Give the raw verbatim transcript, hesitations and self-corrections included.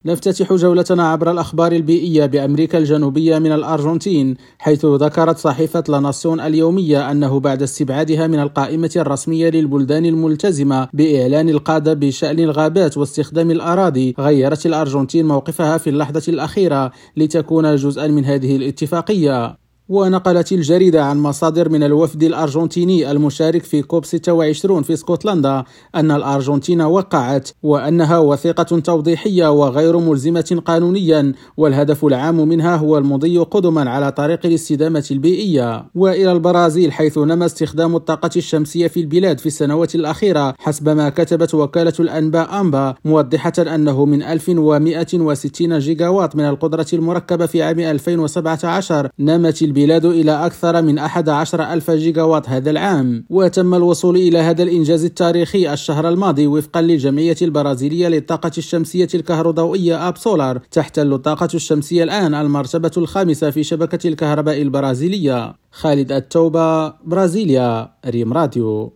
نفتتح جولتنا عبر الأخبار البيئية بأمريكا الجنوبية من الأرجنتين، حيث ذكرت صحيفة لا ناسيون اليومية أنه بعد استبعادها من القائمة الرسمية للبلدان الملتزمة بإعلان القادة بشأن الغابات واستخدام الأراضي، غيرت الأرجنتين موقفها في اللحظة الأخيرة لتكون جزءا من هذه الاتفاقية. ونقلت الجريدة عن مصادر من الوفد الأرجنتيني المشارك في كوب ستة وعشرين في اسكتلندا أن الأرجنتين وقعت، وأنها وثيقة توضيحية وغير ملزمة قانونيا، والهدف العام منها هو المضي قدما على طريق الاستدامة البيئية. وإلى البرازيل، حيث نما استخدام الطاقة الشمسية في البلاد في السنوات الأخيرة حسب ما كتبت وكالة الأنباء أنبا، موضحة أنه من ألف ومئة وستين جيجاوات من القدرة المركبة في عام ألفين وسبعة عشر نمت البلاد إلى أكثر من أحد عشر ألف جيجاوات هذا العام. وتم الوصول إلى هذا الإنجاز التاريخي الشهر الماضي وفقا للجمعية البرازيلية للطاقة الشمسية الكهروضوئية أب سولار. تحتل الطاقة الشمسية الآن المرتبة الخامسة في شبكة الكهرباء البرازيلية. خالد التوبة، برازيليا، ريم راديو.